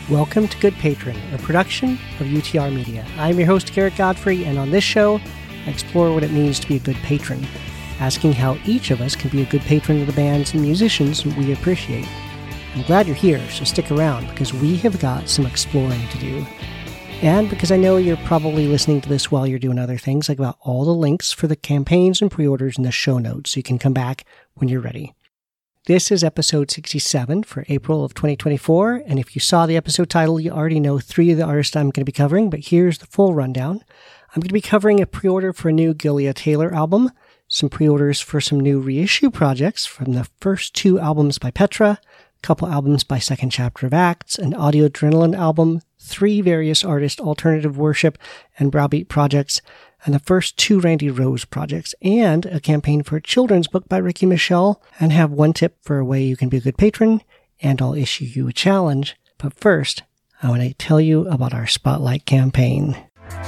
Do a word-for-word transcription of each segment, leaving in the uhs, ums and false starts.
Welcome to Good Patron, a production of U T R Media. I'm your host, Garrett Godfrey, and on this show, I explore what it means to be a good patron, asking how each of us can be a good patron of the bands and musicians we appreciate. I'm glad you're here, so stick around, because we have got some exploring to do. And because I know you're probably listening to this while you're doing other things, I got all the links for the campaigns and pre-orders in the show notes, so you can come back when you're ready. This is episode sixty-seven for April of twenty twenty-four, and if you saw the episode title, you already know three of the artists I'm going to be covering, but here's the full rundown. I'm going to be covering a pre-order for a new Gilia Taylor album, some pre-orders for some new reissue projects from the first two albums by Petra, a couple albums by Second Chapter of Acts, an Audio Adrenaline album, three various artist alternative worship and browbeat projects, and the first two Randy Rose projects, and a campaign for a children's book by Ricky Michelle, and have one tip for a way you can be a good patron, and I'll issue you a challenge. But first, I want to tell you about our Spotlight campaign.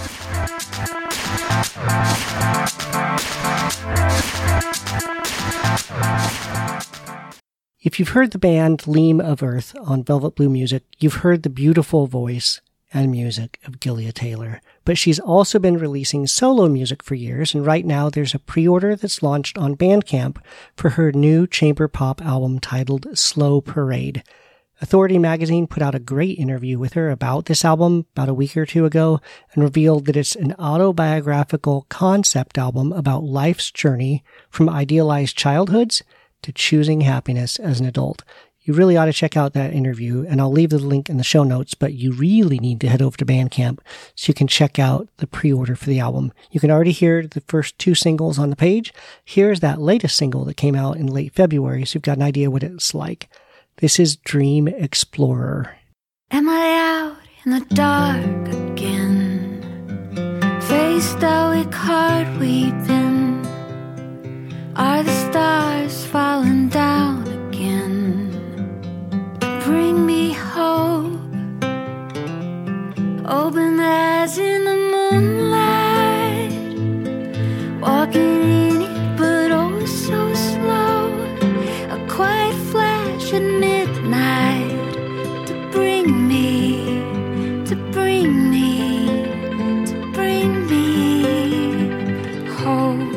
If you've heard the band Leam of Earth on Velvet Blue Music, you've heard the beautiful voice and music of Gilia Taylor. But she's also been releasing solo music for years, and right now there's a pre-order that's launched on Bandcamp for her new chamber pop album titled Slow Parade. Authority magazine put out a great interview with her about this album about a week or two ago and revealed that it's an autobiographical concept album about life's journey from idealized childhoods to choosing happiness as an adult. You really ought to check out that interview, and I'll leave the link in the show notes, but you really need to head over to Bandcamp so you can check out the pre-order for the album. You can already hear the first two singles on the page. Here's that latest single that came out in late February, so you've got an idea what it's like. This is Dream Explorer. Am I out in the dark again? Face stoic heart weeping. Are the stars falling down again? Bring me hope. Open eyes in the moonlight. Walking in it but oh so slow. A quiet flash at midnight. To bring me, to bring me, to bring me hope.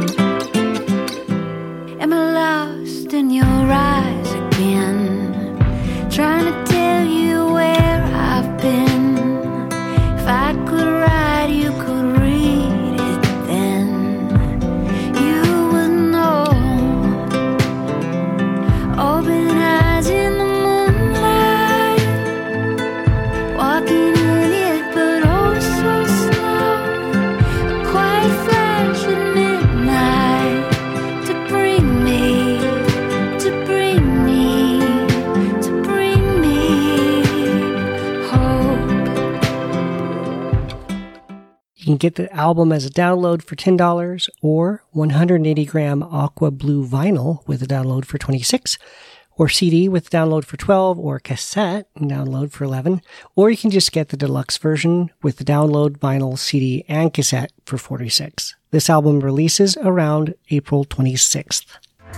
Am I lost in your eyes again? Trying to tell you where I've been. If I could write, you could read it then. You would know. Open eyes in the moonlight. Walking in it but oh so slow. A quiet flash at midnight. To bring me, to bring me, to bring me hope. You can get the album as a download for ten dollars or one hundred eighty gram Aqua Blue vinyl with a download for twenty-six dollars, or C D with download for twelve dollars, or cassette and download for eleven dollars, or you can just get the deluxe version with the download, vinyl, C D, and cassette for forty-six dollars. This album releases around April twenty-sixth.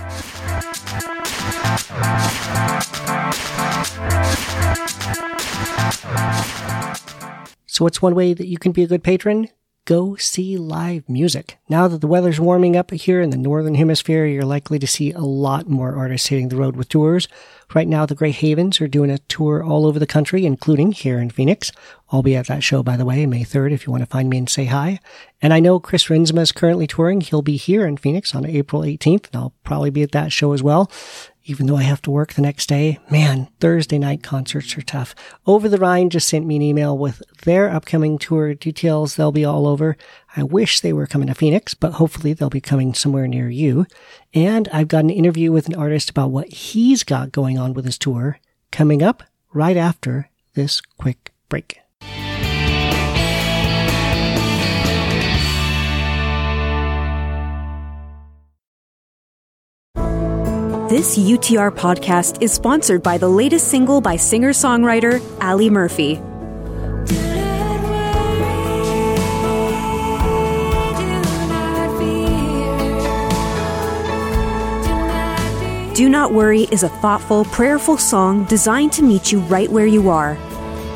So what's one way that you can be a good patron? Go see live music. Now that the weather's warming up here in the Northern Hemisphere, you're likely to see a lot more artists hitting the road with tours. Right now, the Grey Havens are doing a tour all over the country, including here in Phoenix. I'll be at that show, by the way, May third, if you want to find me and say hi. And I know Chris Rinsma is currently touring. He'll be here in Phoenix on April eighteenth, and I'll probably be at that show as well, even though I have to work the next day. Man, Thursday night concerts are tough. Over the Rhine just sent me an email with their upcoming tour details. They'll be all over. I wish they were coming to Phoenix, but hopefully they'll be coming somewhere near you. And I've got an interview with an artist about what he's got going on with his tour coming up right after this quick break. This U T R podcast is sponsored by the latest single by singer-songwriter Ali Murphy. Do Not Worry is a thoughtful, prayerful song designed to meet you right where you are.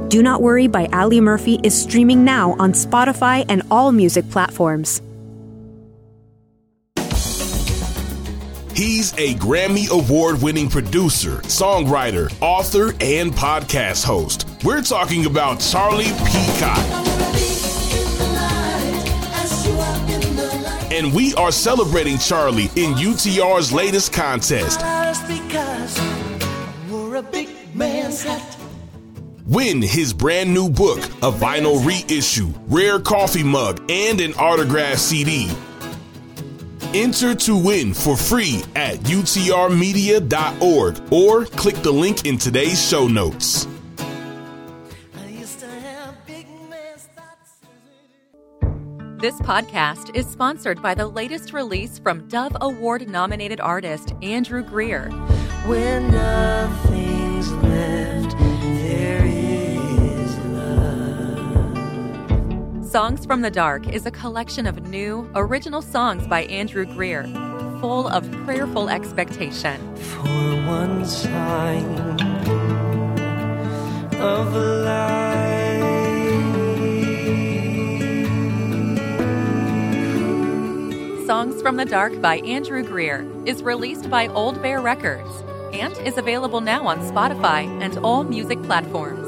Do Not Worry by Ali Murphy is streaming now on Spotify and all music platforms. He's a Grammy Award-winning producer, songwriter, author, and podcast host. We're talking about Charlie Peacock. And we are celebrating Charlie in U T R's latest contest. Win his brand new book, a vinyl reissue, rare coffee mug, and an autographed C D. Enter to win for free at U T R media dot org or click the link in today's show notes. This podcast is sponsored by the latest release from Dove Award-nominated artist Andrew Greer. When nothing's left, there is love. Songs from the Dark is a collection of new, original songs by Andrew Greer, full of prayerful expectation. For one sign of life. Songs from the Dark by Andrew Greer is released by Old Bear Records and is available now on Spotify and all music platforms.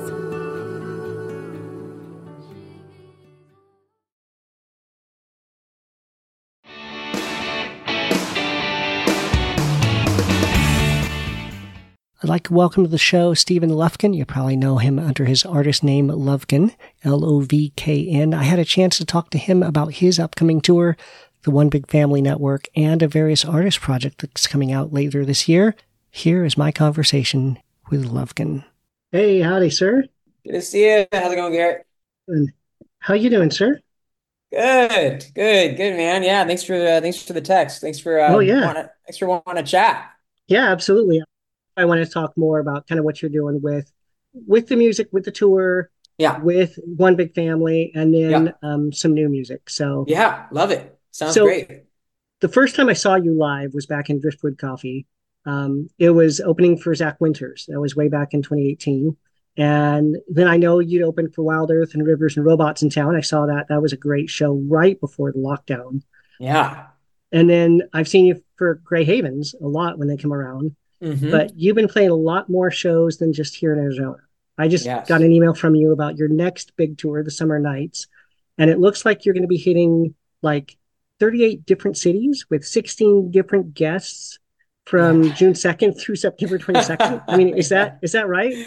I'd like to welcome to the show Stephen Lufkin. You probably know him under his artist name Lovkin, L O V K N. I had a chance to talk to him about his upcoming tour, the One Big Family Network, and a various artist project that's coming out later this year. Here is my conversation with Lovkin. Hey, howdy, sir. Good to see you. How's it going, Garrett? And how you doing, sir? Good, good, good, man. Yeah, thanks for uh, thanks for the text. Thanks for uh, oh yeah, wanna, thanks for wanting to chat. Yeah, absolutely. I want to talk more about kind of what you're doing with with the music, with the tour, yeah, with One Big Family, and then yeah. um, some new music. So yeah, love it. Sounds so, great. The first time I saw you live was back in Driftwood Coffee. Um, it was opening for Zach Winters. That was way back in twenty eighteen. And then I know you'd opened for Wild Earth and Rivers and Robots in Town. I saw that. That was a great show right before the lockdown. Yeah. And then I've seen you for Grey Havens a lot when they come around. Mm-hmm. But you've been playing a lot more shows than just here in Arizona. I just yes. got an email from you about your next big tour, the Summer Nights. And it looks like you're going to be hitting like thirty-eight different cities with sixteen different guests from yeah. June second through September twenty-second. I mean, is that is that right?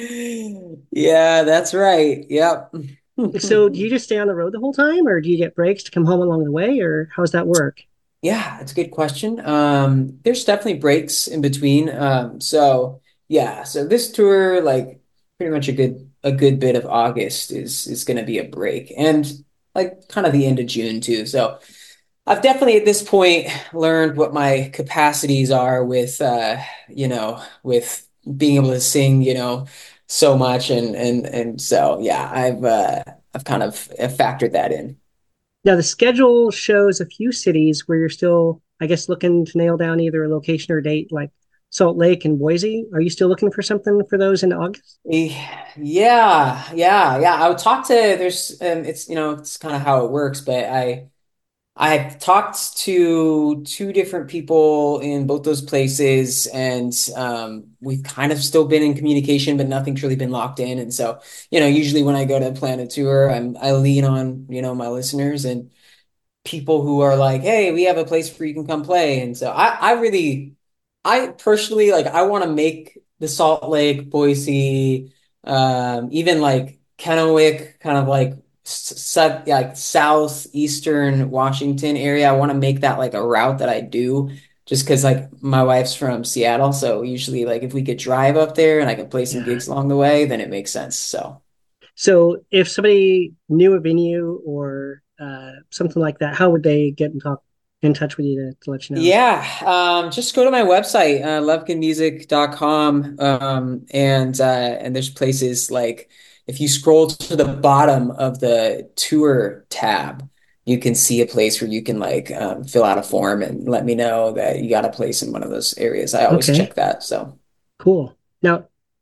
Yeah, that's right. Yep. So do you just stay on the road the whole time, or do you get breaks to come home along the way, or how does that work? Yeah, that's a good question. Um, there's definitely breaks in between. Um, so yeah, so this tour, like pretty much a good a good bit of August is is going to be a break, and like kind of the end of June too. So I've definitely at this point learned what my capacities are with, uh, you know, with being able to sing, you know, so much. And, and, and so, yeah, I've, uh, I've kind of factored that in. Now the schedule shows a few cities where you're still, I guess, looking to nail down either a location or date, like Salt Lake and Boise. Are you still looking for something for those in August? Yeah, yeah, yeah. I would talk to, there's, um, it's, you know, it's kind of how it works, but I, I've talked to two different people in both those places, and um, we've kind of still been in communication, but nothing's really been locked in. And so, you know, usually when I go to plan a tour, I'm, I lean on, you know, my listeners and people who are like, hey, we have a place where you can come play. And so I, I really, I personally, like, I want to make the Salt Lake, Boise, um, even like Kennewick, kind of like, South, like southeastern Washington area. I want to make that like a route that I do, just because like my wife's from Seattle, so usually like if we could drive up there and I can play some yeah. gigs along the way, then it makes sense. So, so if somebody knew a venue or uh, something like that, how would they get in talk in touch with you to, to let you know? Yeah, um, just go to my website, uh, lovkin music dot com, um, and uh, and there's places like. If you scroll to the bottom of the tour tab, you can see a place where you can like um, fill out a form and let me know that you got a place in one of those areas. I always okay. check that. So cool. Now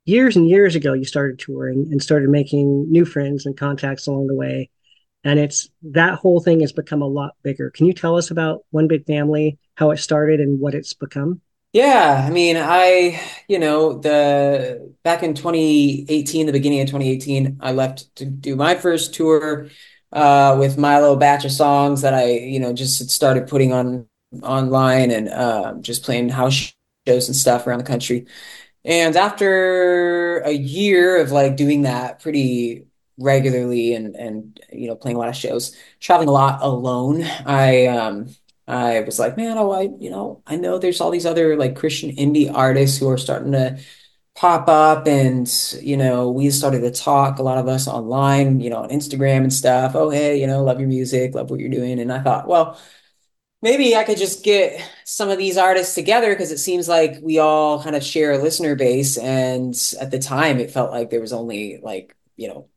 years and years ago, you started touring and started making new friends and contacts along the way. And it's that whole thing has become a lot bigger. Can you tell us about One Big Family, how it started and what it's become? Yeah, I mean, I, you know, the back in twenty eighteen, the beginning of twenty eighteen, I left to do my first tour uh with my little batch of songs that I, you know, just had started putting on online and um just playing house shows and stuff around the country. And after a year of like doing that pretty regularly and and you know playing a lot of shows, traveling a lot alone, I um I was like, man, oh, I you know I know there's all these other like Christian indie artists who are starting to pop up, and you know we started to talk, a lot of us online, you know, on Instagram and stuff. Oh, hey, you know, love your music, love what you're doing, and I thought, well, maybe I could just get some of these artists together because it seems like we all kind of share a listener base. And at the time, it felt like there was only like, you know,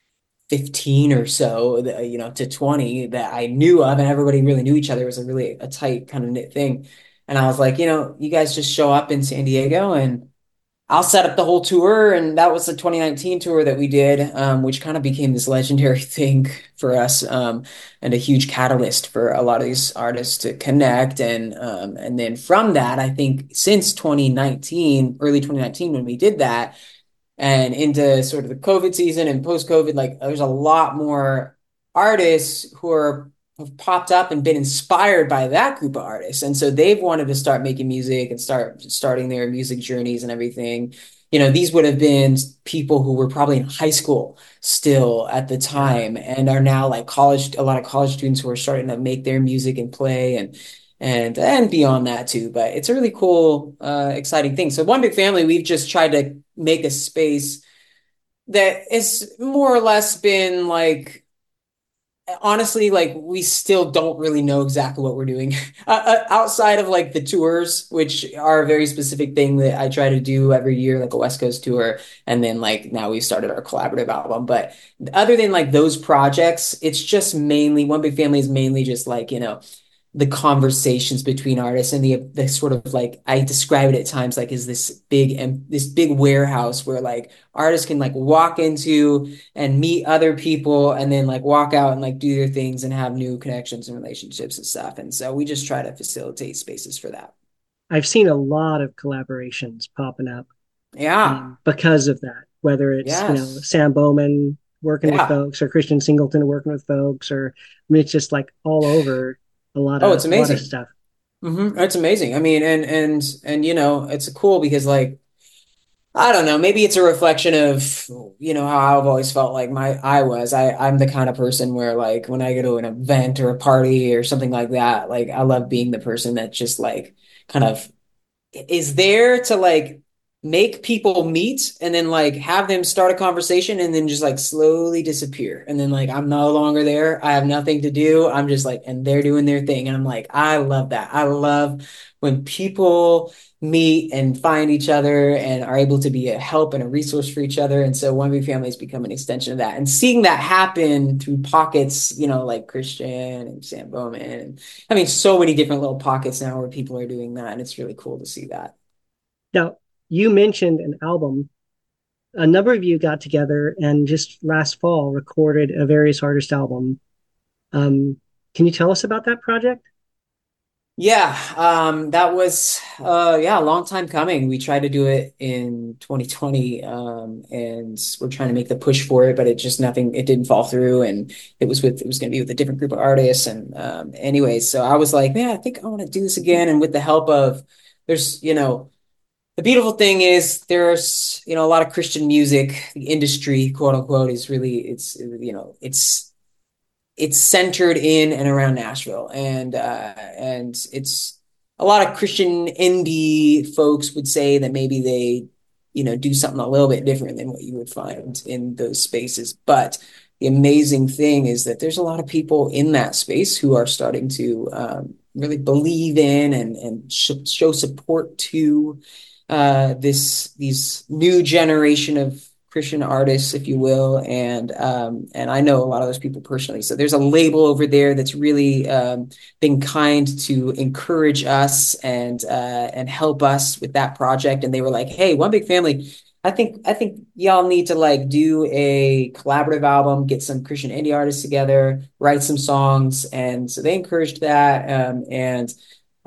fifteen or so, that, you know, to twenty that I knew of, and everybody really knew each other. It was a really a tight kind of knit thing. And I was like, you know, you guys just show up in San Diego and I'll set up the whole tour. And that was the twenty nineteen tour that we did, um, which kind of became this legendary thing for us, um, and a huge catalyst for a lot of these artists to connect. And um, and then from that, I think since twenty nineteen, early twenty nineteen, when we did that, and into sort of the COVID season and post-COVID, like there's a lot more artists who are have popped up and been inspired by that group of artists. And so they've wanted to start making music and start starting their music journeys and everything. You know, these would have been people who were probably in high school still at the time and are now like college, a lot of college students who are starting to make their music and play and and and beyond that too. But it's a really cool, uh, exciting thing. So One Big Family, we've just tried to make a space that has more or less been like, honestly, like we still don't really know exactly what we're doing uh, uh, outside of like the tours, which are a very specific thing that I try to do every year, like a West Coast tour. And then like now we've started our collaborative album. But other than like those projects, it's just mainly One Big Family is mainly just like, you know, the conversations between artists and the the sort of like I describe it at times like is this big and this big warehouse where like artists can like walk into and meet other people and then like walk out and like do their things and have new connections and relationships and stuff. And so we just try to facilitate spaces for that. I've seen a lot of collaborations popping up Yeah. um, because of that, whether it's, you know, Yes. Sam Bowman working with Yeah. folks or Christian Singleton working with folks, or I mean, it's just like all over a lot Oh, of it's a lot of amazing. stuff. Hmm. It's amazing. I mean, and and and you know, it's cool because like I don't know. Maybe it's a reflection of, you know, how I've always felt like my I was. I I'm the kind of person where like when I go to an event or a party or something like that, like I love being the person that just like kind of is there to like make people meet and then like have them start a conversation and then just like slowly disappear. And then like I'm no longer there. I have nothing to do. I'm just like, and they're doing their thing. And I'm like, I love that. I love when people meet and find each other and are able to be a help and a resource for each other. And so One Big Family has become an extension of that. And seeing that happen through pockets, you know, like Christian and Sam Bowman. And I mean, so many different little pockets now where people are doing that. And it's really cool to see that. Now, you mentioned an album. A number of you got together and just last fall recorded a various artist album. Um, can you tell us about that project? Yeah, um, that was uh yeah, a long time coming. We tried to do it in twenty twenty, um, and we're trying to make the push for it, but it just nothing, it didn't fall through. And it was with it was gonna be with a different group of artists. And um anyways, so I was like, man, I think I want to do this again. And with the help of there's, you know, the beautiful thing is there's, you know, a lot of Christian music, the industry, quote unquote, is really it's you know, it's it's centered in and around Nashville, and uh, and it's a lot of Christian indie folks would say that maybe they, you know, do something a little bit different than what you would find in those spaces. But the amazing thing is that there's a lot of people in that space who are starting to um, really believe in and and sh- show support to uh, this these new generation of Christian artists, if you will, and um, and I know a lot of those people personally. So there's a label over there that's really um, been kind to encourage us and uh, and help us with that project. And they were like, "Hey, One Big Family, I think I think y'all need to like do a collaborative album, get some Christian indie artists together, write some songs, and so they encouraged that. Um, and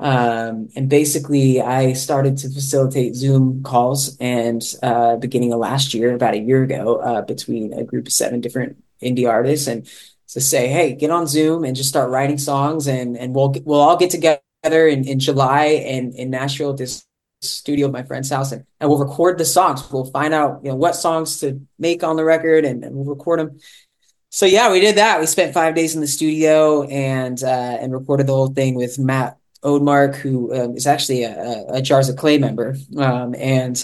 um, and basically, I started to facilitate Zoom calls, and uh, beginning of last year, about a year ago, uh, between a group of seven different indie artists, and to say, hey, get on Zoom and just start writing songs, and and we'll we'll all get together in in July in in Nashville at this studio at my friend's house, and, and we'll record the songs. We'll find out, you know, what songs to make on the record, and, and we'll record them. So yeah, we did that. We spent five days in the studio and uh, and recorded the whole thing with Matt Odemark, who um, is actually a, a Jars of Clay member, um, and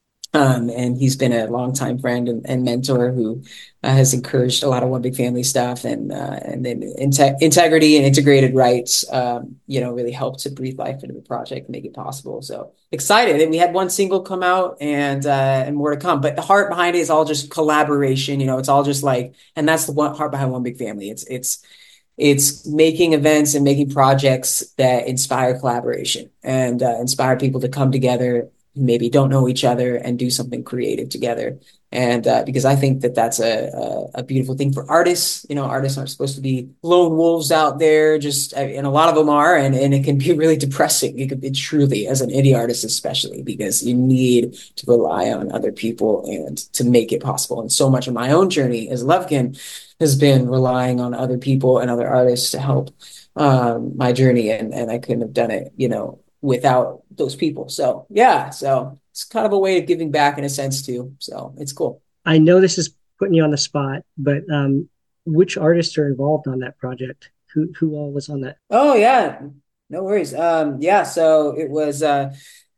um, and he's been a longtime friend and, and mentor who uh, has encouraged a lot of One Big Family stuff, and uh, and then inte- integrity and integrated rights, um, you know, really helped to breathe life into the project and make it possible. So excited, and we had one single come out, and uh, and more to come. But the heart behind it is all just collaboration. You know, it's all just like, and that's the one heart behind One Big Family. It's it's it's making events and making projects that inspire collaboration and uh, inspire people to come together who maybe don't know each other and do something creative together. And uh, because I think that that's a, a a beautiful thing for artists. You know, artists aren't supposed to be lone wolves out there, just and a lot of them are, and, and it can be really depressing. It could be truly, as an indie artist especially, because you need to rely on other people and to make it possible. And so much of my own journey as Lovekin has been relying on other people and other artists to help um, my journey, and and I couldn't have done it, you know, without those people. So yeah, so it's kind of a way of giving back in a sense too. So it's cool. I know this is putting you on the spot, but um, which artists are involved on that project? Who who all was on that? Oh yeah, no worries. Um, yeah, so it was uh,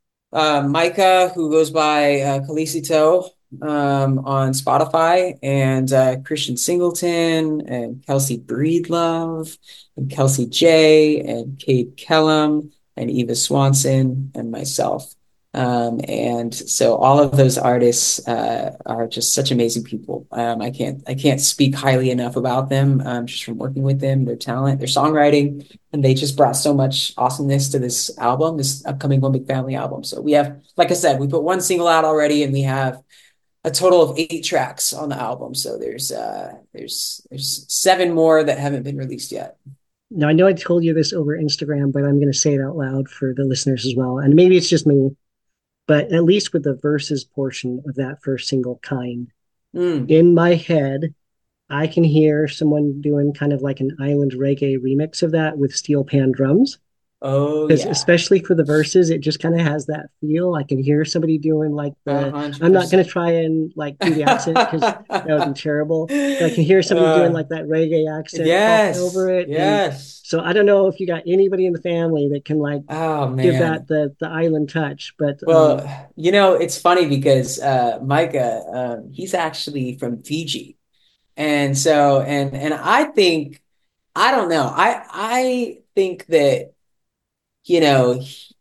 uh, Micah, who goes by uh, Calicito um, on Spotify, and uh, Christian Singleton, and Kelsey Breedlove, and Kelsey J, and Kate Kellum, and Eva Swanson, and myself. Um, and so all of those artists uh, are just such amazing people. Um, I can't I can't speak highly enough about them, um, just from working with them, their talent, their songwriting, and they just brought so much awesomeness to this album, this upcoming One Big Family album. So we have, like I said, we put one single out already, and we have a total of eight tracks on the album. So there's uh, there's there's seven more that haven't been released yet. Now, I know I told you this over Instagram, but I'm going to say it out loud for the listeners as well. And maybe it's just me, but at least with the verses portion of that first single, Kind, mm. in my head, I can hear someone doing kind of like an island reggae remix of that with steel pan drums. Oh, because yeah. Especially for the verses, it just kind of has that feel. I can hear somebody doing like the, one hundred percent. I'm not going to try and like do the accent because that would be terrible. But I can hear somebody uh, doing like that reggae accent yes, over it. Yes. And so I don't know if you got anybody in the family that can like oh, man. give that the, the island touch. But well, um, you know, it's funny because uh, Micah, um, he's actually from Fiji. And so, and, and I think, I don't know, I, I think that, you know,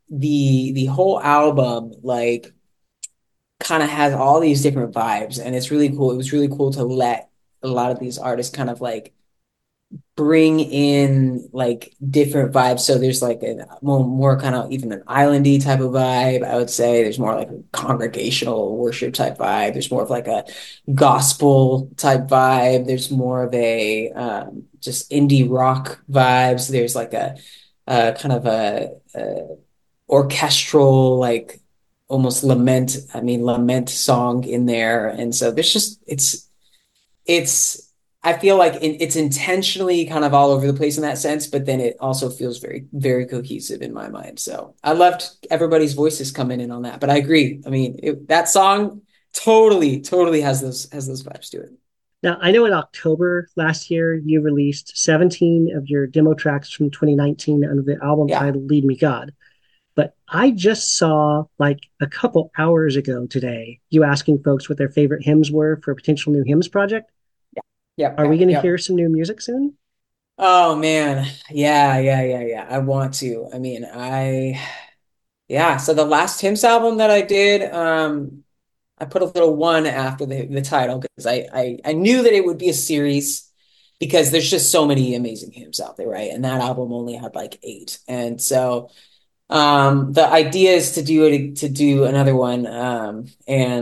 the the whole album like kind of has all these different vibes, and it's really cool. It was really cool to let a lot of these artists kind of like bring in like different vibes. So there's like a more, more kind of even an islandy type of vibe, I would say. There's more like a congregational worship type vibe. There's more of like a gospel type vibe. There's more of a um, just indie rock vibes. There's like a uh, kind of a, a orchestral, like almost lament, I mean, lament song in there. And so there's just, it's, it's, I feel like it, it's intentionally kind of all over the place in that sense, but then it also feels very, very cohesive in my mind. So I loved everybody's voices coming in on that, but I agree. I mean, it, that song totally, totally has those, has those vibes to it. Now, I know in October last year, you released seventeen of your demo tracks from twenty nineteen under the album yeah. titled Lead Me God. But I just saw like a couple hours ago today, you asking folks what their favorite hymns were for a potential new hymns project. Yeah. Yeah. Are we going to yeah. hear some new music soon? Oh, man. Yeah, yeah, yeah, yeah. I want to. I mean, I, yeah. So the last hymns album that I did, um, I put a little one after the, the title because I, I I knew that it would be a series because there's just so many amazing hymns out there, right? And that album only had like eight. And so um, the idea is to do it to do another one. Um, and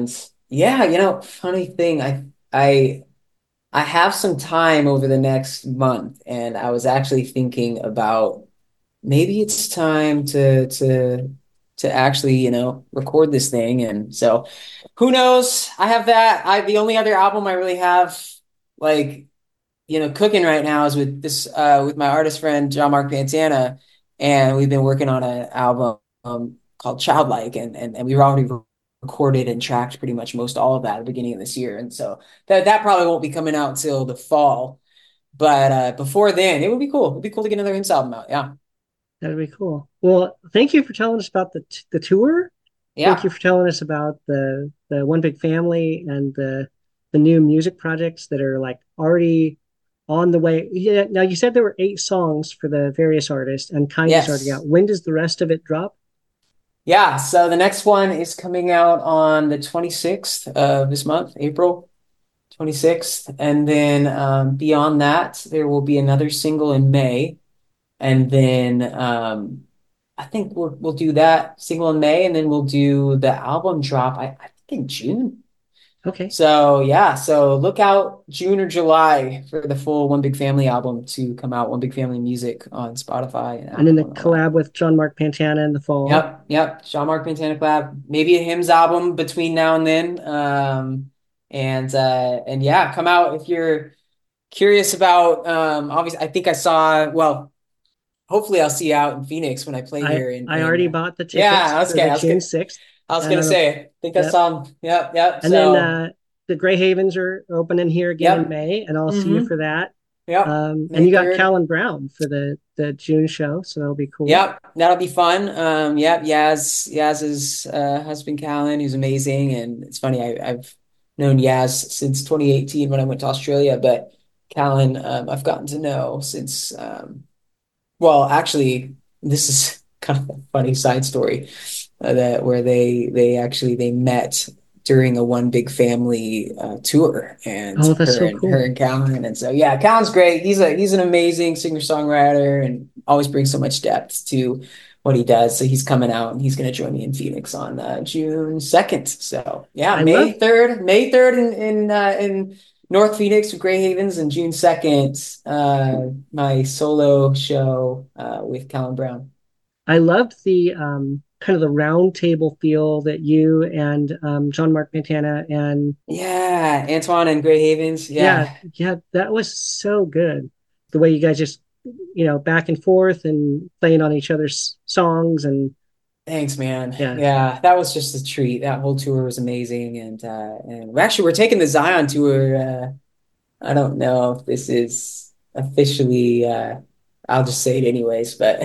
Yeah, you know, funny thing, I I I have some time over the next month, and I was actually thinking about maybe it's time to to to actually, you know, record this thing. And so who knows? I have that. I the only other album I really have like, you know, cooking right now is with this uh with my artist friend John Mark Pantana, and we've been working on an album um, called Childlike, and and and we've already recorded and tracked pretty much most all of that at the beginning of this year. And so that that probably won't be coming out till the fall. But uh before then, it would be cool. It'd be cool to get another Hints album out. Yeah. That'd be cool. Well, thank you for telling us about the t- the tour. Thank you Yeah. for telling us about the the One Big Family and the the new music projects that are like already on the way. Yeah. Now you said there were eight songs for the various artists, and Kind is already Yes. out. When does the rest of it drop? Yeah. So the next one is coming out on the twenty-sixth of this month, April twenty-sixth. And then um, beyond that, there will be another single in May. And then um, I think we'll we'll do that single in May, and then we'll do the album drop, I, I think in June. Okay. So yeah, so look out June or July for the full One Big Family album to come out, One Big Family Music on Spotify and And then the Apple and all that. collab with John Mark Pantana in the fall. Yep, yep. Jean Marc Pantana collab, maybe a Hymns album between now and then. Um, and uh, and yeah, come out if you're curious about. Um, obviously, I think I saw. Well, hopefully, I'll see you out in Phoenix when I play I here. In I already in bought the tickets yeah, for okay. the I was June gonna, sixth. I was gonna Uh, say. I think I yep. saw him. Yep, yep. And then So uh, the Grey Havens are opening here again in yep, May, and I'll see you mm-hmm, for that. yep. Um, and May you got third. Callan Brown for the the June show, so that'll be cool. Yep, that'll be fun. Um, yep, Yaz, Yaz's uh, husband Callan, who's amazing, and it's funny. I, I've known Yaz since twenty eighteen when I went to Australia, but Callan, um, I've gotten to know since. Um, well, actually, this is kind of a funny side story uh, that where they they actually they met during a One Big Family uh, tour, and Oh, that's her so and her cool. and Callan, and so yeah, Callan's great. He's a he's an amazing singer songwriter and always brings so much depth to what he does. So he's coming out and he's going to join me in Phoenix on uh, June second. So yeah, I May love third, May third in in uh, in North Phoenix with Grey Havens, and June second, uh, my solo show uh, with Callan Brown. I loved the um, kind of the round table feel that you and um, John Mark Pantana and Yeah, Antoine and Grey Havens. yeah, Yeah, yeah, that was so good. The way you guys just you know back and forth and playing on each other's songs and thanks, man. yeah. Yeah, that was just a treat. That whole tour was amazing, and uh, and we actually we're taking the Zion tour. Uh, I don't know if this is officially. Uh, I'll just say it anyways, but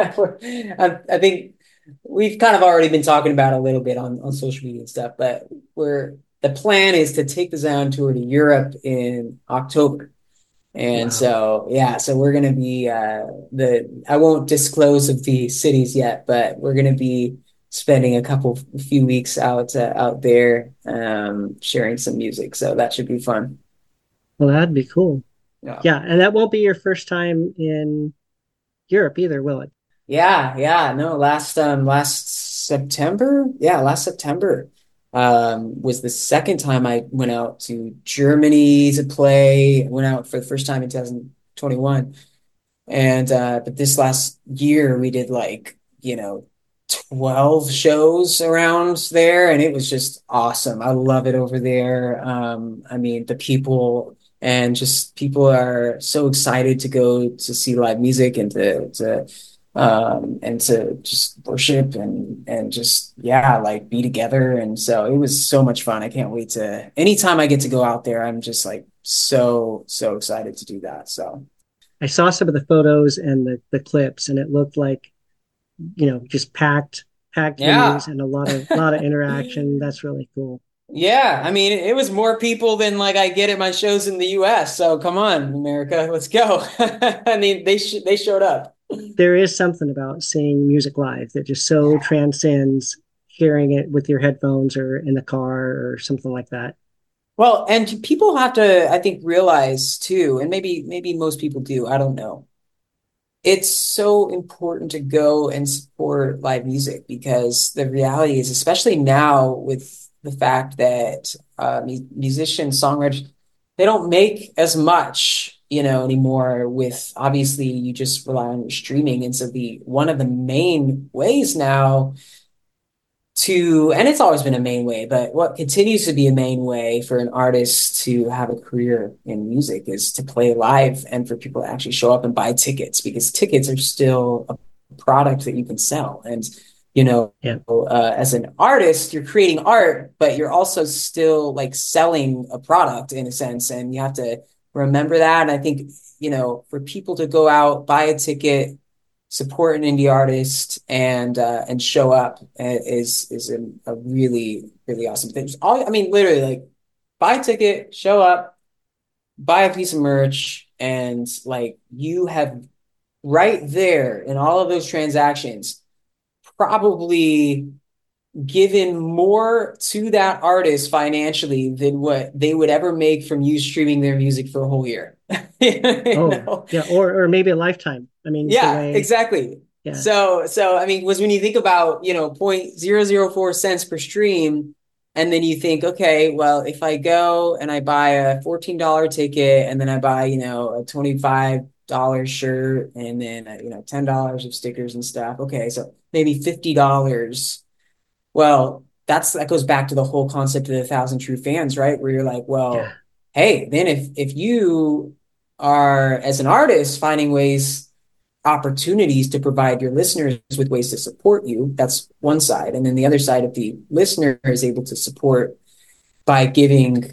I, I think we've kind of already been talking about it a little bit on on social media and stuff. But we're the plan is to take the Zion tour to Europe in October. And Wow. so, yeah, so we're going to be uh, the, I won't disclose of the cities yet, but we're going to be spending a couple, a few weeks out, uh, out there, um, sharing some music. So that should be fun. Well, that'd be cool. Yeah. Yeah, and that won't be your first time in Europe either, will it? Yeah. Yeah. No, last, um, last September. Yeah. Last September, um, was the second time I went out to Germany to play. I went out for the first time in twenty twenty-one. And uh, but this last year we did like, you know, twelve shows around there, and it was just awesome. I love it over there. Um, I mean, the people and just people are so excited to go to see live music and to to um and to just worship and and just yeah, like be together. And so it was so much fun. I can't wait to anytime I get to go out there, I'm just like so so excited to do that. So I saw some of the photos and the, the clips, and it looked like, you know, just packed, packed venues yeah. and a lot of lot of interaction. That's really cool. Yeah, I mean, it was more people than like I get at my shows in the U S. So come on, America, let's go. I mean, they sh they showed up. There is something about seeing music live that just so Yeah. transcends hearing it with your headphones or in the car or something like that. Well, and people have to, I think, realize too, and maybe maybe most people do, I don't know. It's so important to go and support live music because the reality is, especially now with the fact that uh, mu- musicians, songwriters, they don't make as much, you know, anymore with obviously you just rely on your streaming. And so the one of the main ways now to, and it's always been a main way, but what continues to be a main way for an artist to have a career in music is to play live and for people to actually show up and buy tickets, because tickets are still a product that you can sell. And, you know, Yeah. uh, as an artist, you're creating art, but you're also still like selling a product in a sense. And you have to remember that. And I think, you know, for people to go out, buy a ticket, support an indie artist, and uh, and show up is is a, a really, really awesome thing. Just all, I mean, literally, like, buy a ticket, show up, buy a piece of merch, and like you have right there in all of those transactions probably given more to that artist financially than what they would ever make from you streaming their music for a whole year. You Oh, know? yeah. Or, or maybe a lifetime. I mean, the Yeah, way- exactly. Yeah. So, so I mean, was when you think about, you know, point zero zero four cents per stream, and then you think, okay, well, if I go and I buy a fourteen dollar ticket, and then I buy, you know, a twenty-five dollar shirt, and then uh, you know, ten dollars of stickers and stuff. Okay, so maybe fifty dollars. Well, that's that goes back to the whole concept of the thousand true fans, right? Where you're like, well, Yeah. hey, then if if you are as an artist finding ways, opportunities to provide your listeners with ways to support you, that's one side. And then the other side, if the listener is able to support by giving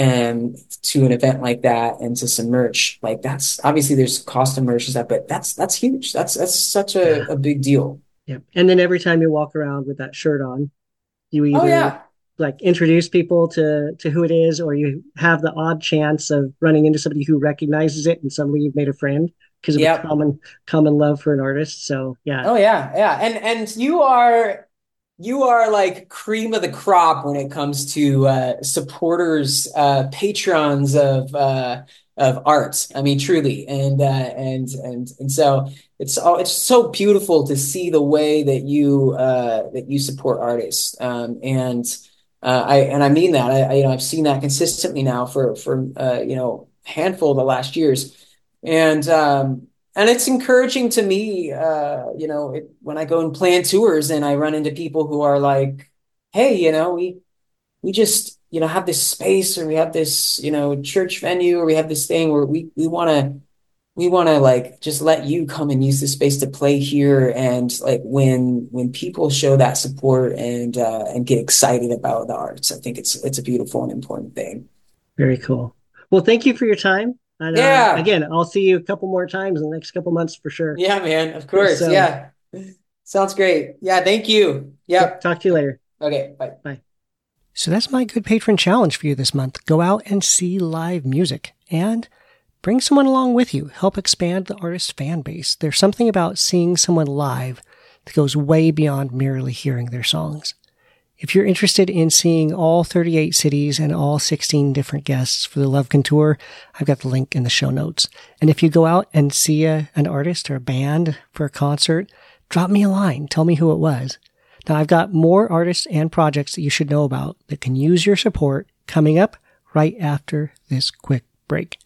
um to an event like that and to some merch, like that's obviously there's cost of merch and stuff, but that's that's huge. That's that's such a, a big deal. Yeah. And then every time you walk around with that shirt on, you either Oh yeah. like introduce people to to who it is, or you have the odd chance of running into somebody who recognizes it and suddenly you've made a friend because of Yep. a common common love for an artist. So yeah. Oh yeah, yeah. And and you are you are like cream of the crop when it comes to uh supporters, uh patrons of uh of art. I mean, truly. And uh and and and so it's all it's so beautiful to see the way that you uh that you support artists. Um and uh I and I mean that. I, I you know I've seen that consistently now for for uh you know handful of the last years. And um And it's encouraging to me, uh, you know, it, when I go and plan tours and I run into people who are like, hey, you know, we we just, you know, have this space, or we have this, you know, church venue, or we have this thing where we we want to we want to like just let you come and use the space to play here. And like when when people show that support and uh, and get excited about the arts, I think it's it's a beautiful and important thing. Very cool. Well, thank you for your time. And uh, Yeah. again, I'll see you a couple more times in the next couple months for sure. Yeah, man, of course. So- Yeah. Sounds great. Yeah, thank you. Yep. Talk to you later. Okay, bye. So that's my good patron challenge for you this month. Go out and see live music and bring someone along with you. Help expand the artist fan base. There's something about seeing someone live that goes way beyond merely hearing their songs. If you're interested in seeing all thirty-eight cities and all sixteen different guests for the Lovekin Tour, I've got the link in the show notes. And if you go out and see a, an artist or a band for a concert, drop me a line. Tell me who it was. Now, I've got more artists and projects that you should know about that can use your support coming up right after this quick break.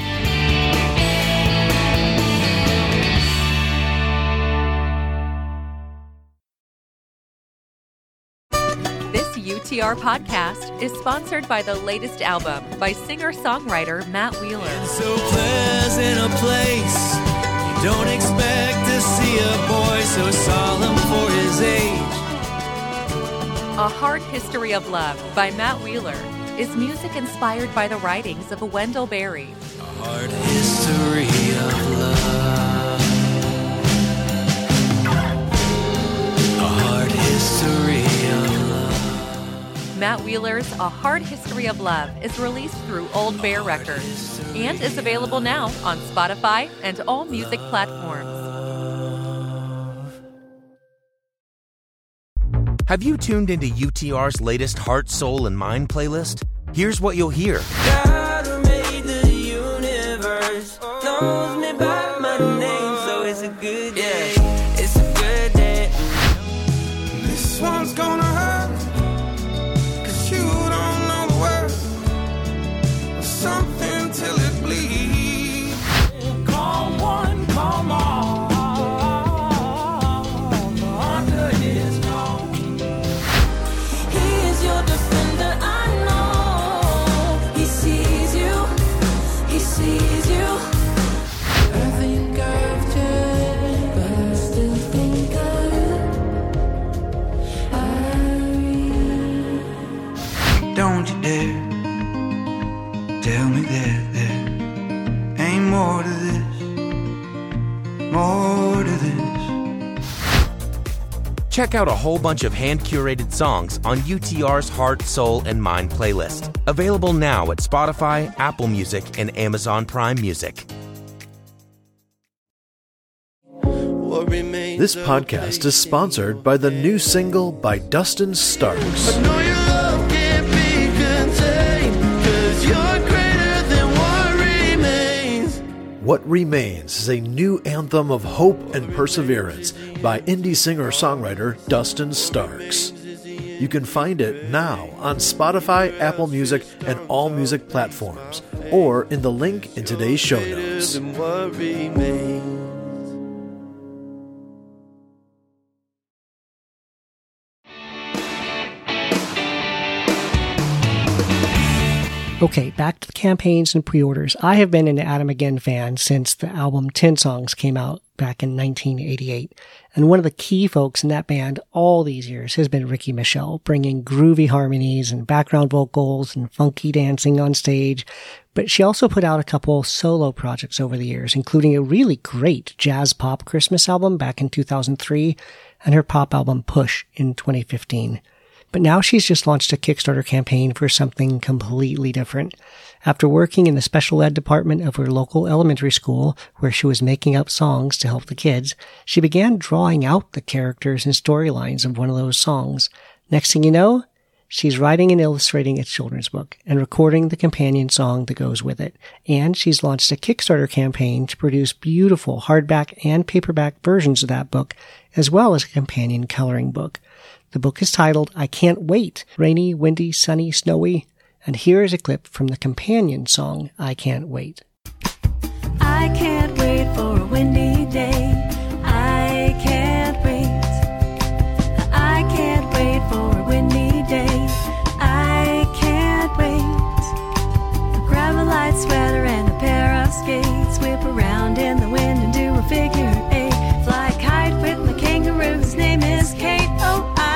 This U T R podcast is sponsored by the latest album by singer-songwriter Matt Wheeler. So pleasant a place. You don't expect to see a boy so solemn for his age. A Hard History of Love by Matt Wheeler is music inspired by the writings of Wendell Berry. A hard history of love. A hard history of love. Matt Wheeler's A Hard History of Love is released through Old Bear Records and is available now on Spotify and all music platforms. Have you tuned into U T R's latest Heart, Soul, and Mind playlist? Here's what you'll hear. God who made the universe knows me by my name, so it's a good day. It's a good day. This one's gonna hurt, 'cause Check out a whole bunch of hand-curated songs on U T R's Heart, Soul, and Mind playlist. Available now at Spotify, Apple Music, and Amazon Prime Music. This podcast is sponsored by the new single by Dustin Starks. What Remains is a new anthem of hope and perseverance by indie singer-songwriter Dustin Starks. You can find it now on Spotify, Apple Music, and all music platforms, or in the link in today's show notes. Okay, back to the campaigns and pre-orders. I have been an Adam Again fan since the album ten Songs came out back in nineteen eighty-eight. And one of the key folks in that band all these years has been Ricky Michelle, bringing groovy harmonies and background vocals and funky dancing on stage. But she also put out a couple solo projects over the years, including a really great jazz pop Christmas album back in two thousand three and her pop album Push in twenty fifteen. But now she's just launched a Kickstarter campaign for something completely different. After working in the special ed department of her local elementary school, where she was making up songs to help the kids, she began drawing out the characters and storylines of one of those songs. Next thing you know, she's writing and illustrating a children's book and recording the companion song that goes with it. And she's launched a Kickstarter campaign to produce beautiful hardback and paperback versions of that book, as well as a companion coloring book. The book is titled I Can't Wait, Rainy, Windy, Sunny, Snowy, and here is a clip from the companion song, I Can't Wait. I can't wait for a windy day. I can't wait. I can't wait for a windy day. I can't wait. I'll grab a light sweater and a pair of skates, whip around in the wind and do a figure eight. Fly a kite with my kangaroo, his name is Kate. Oh, I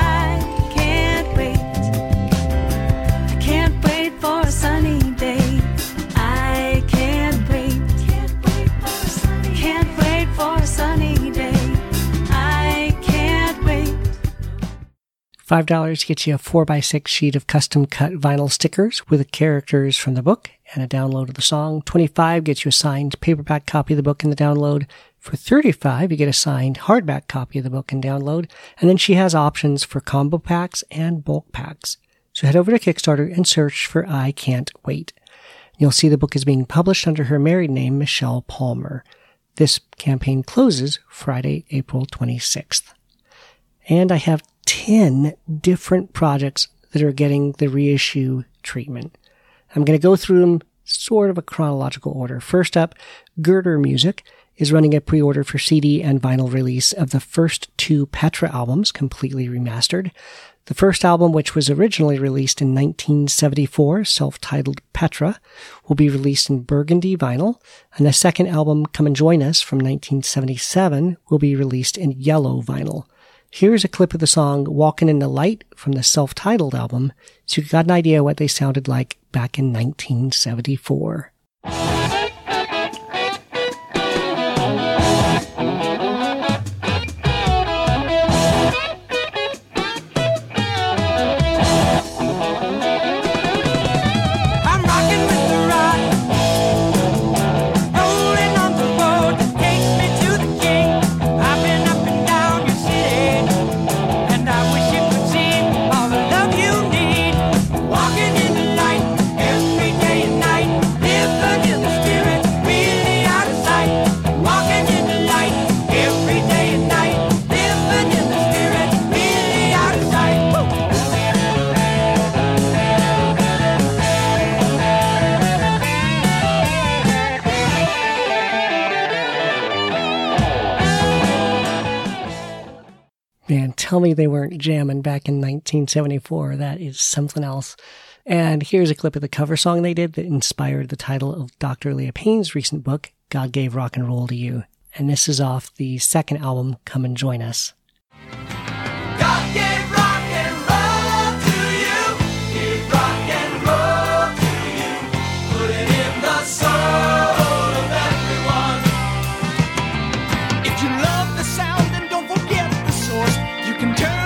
for a sunny day. I can't wait. Can't wait for a sunny day. Can't wait for a sunny day. I can't wait. five dollars gets you a four by six sheet of custom cut vinyl stickers with the characters from the book and a download of the song. twenty-five dollars gets you a signed paperback copy of the book and the download. For thirty-five dollars, you get a signed hardback copy of the book and download. And then she has options for combo packs and bulk packs. So head over to Kickstarter and search for I Can't Wait. You'll see the book is being published under her married name, Michelle Palmer. This campaign closes Friday, April twenty-sixth. And I have ten different projects that are getting the reissue treatment. I'm going to go through them sort of a chronological order. First up, Girder Music is running a pre-order for C D and vinyl release of the first two Petra albums, completely remastered. The first album, which was originally released in nineteen seventy-four, self-titled Petra, will be released in burgundy vinyl, and the second album, Come and Join Us, from nineteen seventy-seven, will be released in yellow vinyl. Here's a clip of the song Walkin' in the Light from the self-titled album, so you got an idea what they sounded like back in nineteen seventy-four. Man, tell me they weren't jamming back in nineteen seventy-four. That is something else. And here's a clip of the cover song they did that inspired the title of Doctor Leah Payne's recent book, God Gave Rock and Roll to You. And this is off the second album, Come and Join Us. God gave rock and roll to you. Gave rock and roll to you. Put it in the soul of everyone. If you love the sound, then don't forget the source. You can turn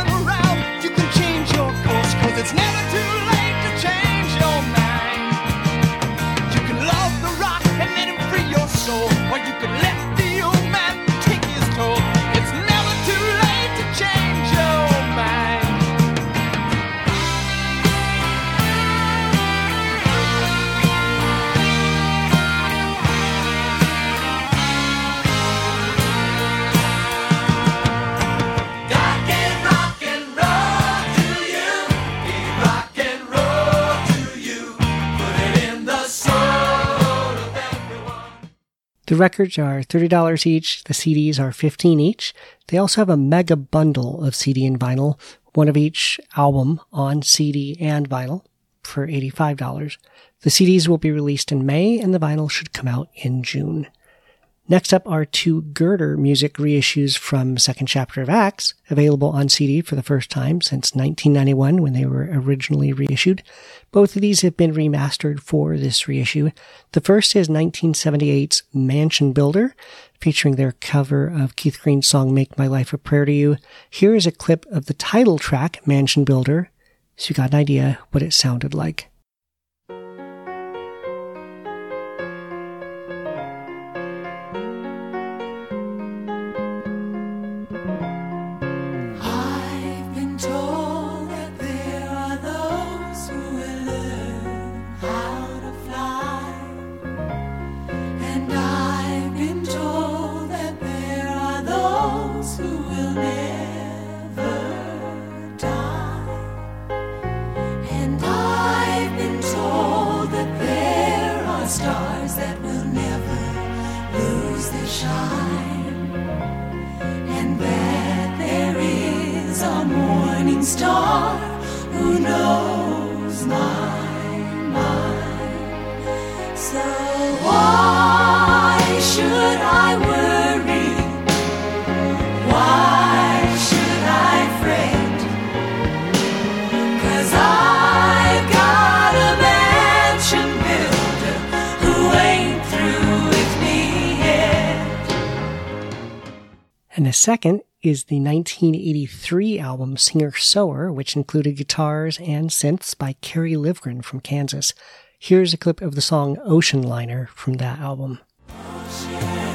The records are thirty dollars each. The C Ds are fifteen dollars each. They also have a mega bundle of C D and vinyl, one of each album on C D and vinyl for eighty-five dollars. The C Ds will be released in May and the vinyl should come out in June. Next up are two Girder music reissues from Second Chapter of Acts, available on C D for the first time since nineteen ninety-one when they were originally reissued. Both of these have been remastered for this reissue. The first is nineteen seventy-eight's Mansion Builder, featuring their cover of Keith Green's song Make My Life a Prayer to You. Here is a clip of the title track, Mansion Builder, so you got an idea what it sounded like. Star who knows my mind. So why should I worry? Why should I fret? 'Cause I've got a mansion builder who ain't through with me yet. And the second is the nineteen eighty-three album Singer Sower, which included guitars and synths by Kerry Livgren from Kansas. Here's a clip of the song Ocean Liner from that album. Ocean,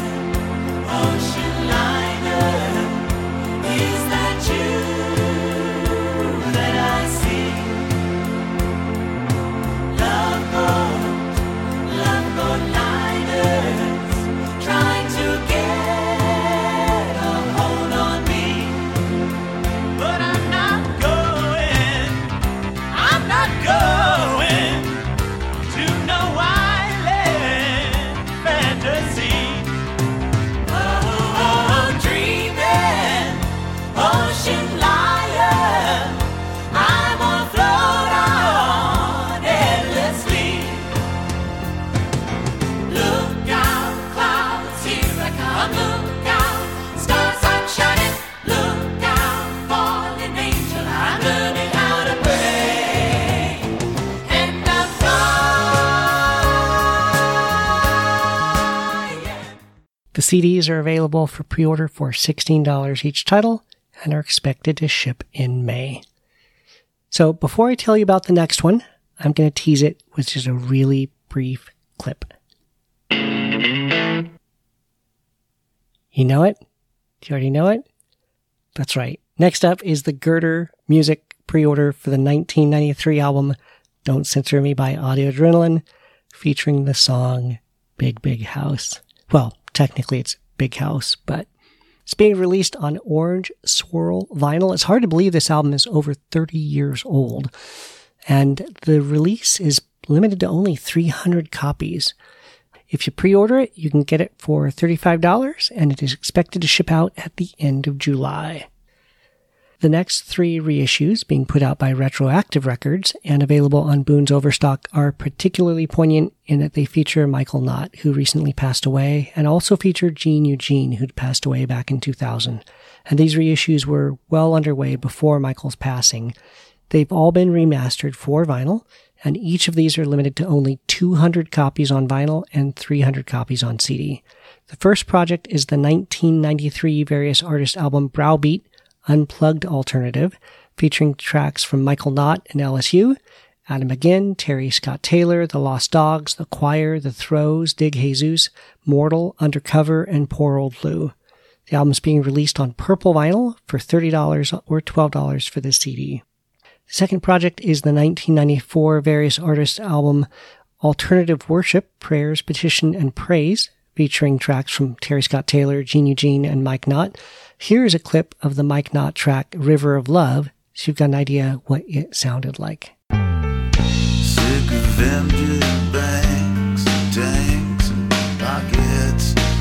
ocean liner, is that you that I see? Love boat, love boat liners, trying to get a hold on me. But I'm not going, I'm not going to no island fantasy. Oh, oh, dreaming, ocean lion, I'm on float on endlessly. Look out, clouds, here I come. Look out, stars I'm shining. Look out, fallen angel, I'm learning how to pray. And I'm flying. The C Ds are available for pre-order for sixteen dollars each title and are expected to ship in May. So before I tell you about the next one, I'm going to tease it with just a really brief clip. You know it? Do you already know it? That's right. Next up is the Girder music pre-order for the nineteen ninety-three album Don't Censor Me by Audio Adrenaline, featuring the song Big Big House. Well, technically it's Big House, but it's being released on Orange Swirl vinyl. It's hard to believe this album is over thirty years old, and the release is limited to only three hundred copies. If you pre-order it, you can get it for thirty-five dollars, and it is expected to ship out at the end of July. The next three reissues, being put out by Retroactive Records and available on Boone's Overstock, are particularly poignant in that they feature Michael Knott, who recently passed away, and also feature Gene Eugene, who'd passed away back in two thousand. And these reissues were well underway before Michael's passing. They've all been remastered for vinyl, and each of these are limited to only two hundred copies on vinyl and three hundred copies on C D. The first project is the nineteen ninety-three Various Artists album Browbeat Unplugged Alternative, featuring tracks from Michael Knott and L S U, Adam McGinn, Terry Scott Taylor, The Lost Dogs, The Choir, The Throws, Dig Jesus, Mortal, Undercover, and Poor Old Lou. The album's being released on purple vinyl for thirty dollars or twelve dollars for the C D. The second project is the nineteen ninety-four Various Artists album Alternative Worship, Prayers, Petition, and Praise, featuring tracks from Terry Scott Taylor, Gene Eugene, and Mike Knott. Here's a clip of the Mike Knott track River of Love, so you've got an idea what it sounded like. Sick of empty banks, tanks, and pockets.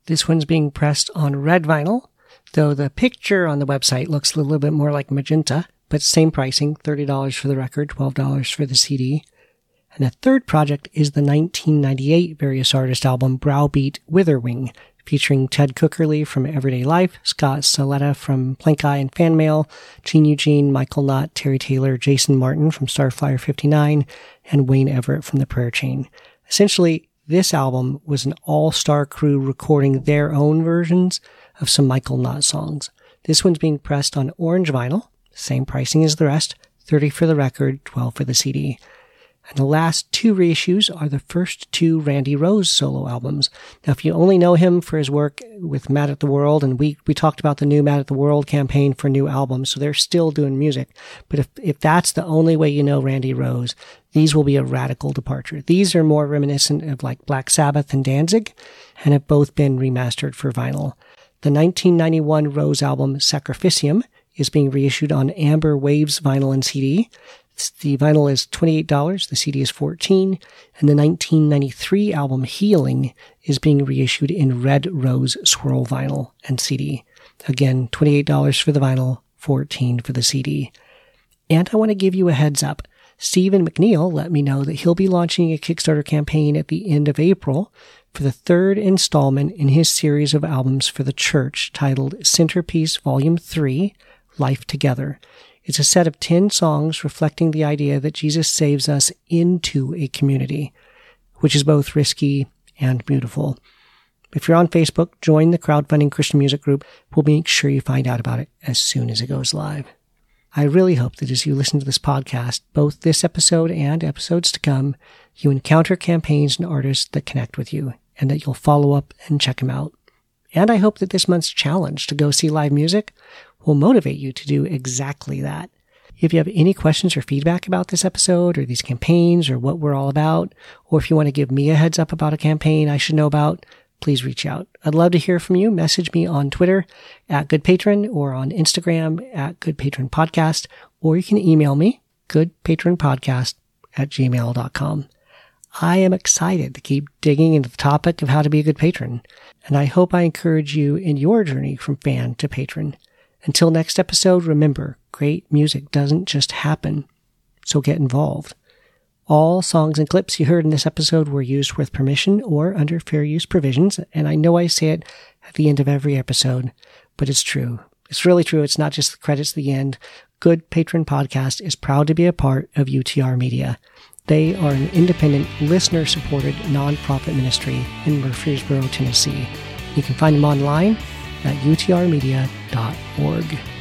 This one's being pressed on red vinyl, though the picture on the website looks a little bit more like magenta, but same pricing, thirty dollars for the record, twelve dollars for the C D. And the third project is the nineteen ninety-eight Various Artists album Browbeat Witherwing, featuring Ted Cookerly from Everyday Life, Scott Saletta from Plank Eye and Fan Mail, Gene Eugene, Michael Knott, Terry Taylor, Jason Martin from Starflyer fifty-nine, and Wayne Everett from The Prayer Chain. Essentially, this album was an all-star crew recording their own versions of some Michael Knott songs. This one's being pressed on orange vinyl, same pricing as the rest, thirty dollars for the record, twelve dollars for the C D. And the last two reissues are the first two Randy Rose solo albums. Now, if you only know him for his work with Mad at the World, and we, we talked about the new Mad at the World campaign for new albums, so they're still doing music. But if, if that's the only way you know Randy Rose, these will be a radical departure. These are more reminiscent of like Black Sabbath and Danzig, and have both been remastered for vinyl. The nineteen ninety-one Rose album Sacrificium is being reissued on Amber Waves vinyl and C D. The vinyl is twenty-eight dollars, the C D is fourteen dollars, and the nineteen ninety-three album Healing is being reissued in Red Rose Swirl vinyl and C D. Again, twenty-eight dollars for the vinyl, fourteen dollars for the C D. And I want to give you a heads up. Stephen McNeil let me know that he'll be launching a Kickstarter campaign at the end of April for the third installment in his series of albums for the church titled Centerpiece Volume three, Life Together. It's a set of ten songs reflecting the idea that Jesus saves us into a community, which is both risky and beautiful. If you're on Facebook, join the crowdfunding Christian music group. We'll make sure you find out about it as soon as it goes live. I really hope that as you listen to this podcast, both this episode and episodes to come, you encounter campaigns and artists that connect with you, and that you'll follow up and check them out. And I hope that this month's challenge to go see live music will motivate you to do exactly that. If you have any questions or feedback about this episode or these campaigns or what we're all about, or if you want to give me a heads up about a campaign I should know about, please reach out. I'd love to hear from you. Message me on Twitter at GoodPatron or on Instagram at GoodPatronPodcast, or you can email me, goodpatronpodcast at gmail dot com. I am excited to keep digging into the topic of how to be a good patron, and I hope I encourage you in your journey from fan to patron. Until next episode, remember, great music doesn't just happen, so get involved. All songs and clips you heard in this episode were used with permission or under fair use provisions, and I know I say it at the end of every episode, but it's true. It's really true. It's not just the credits at the end. Good Patron Podcast is proud to be a part of U T R Media. They are an independent, listener-supported, nonprofit ministry in Murfreesboro, Tennessee. You can find them online at U T R media dot org.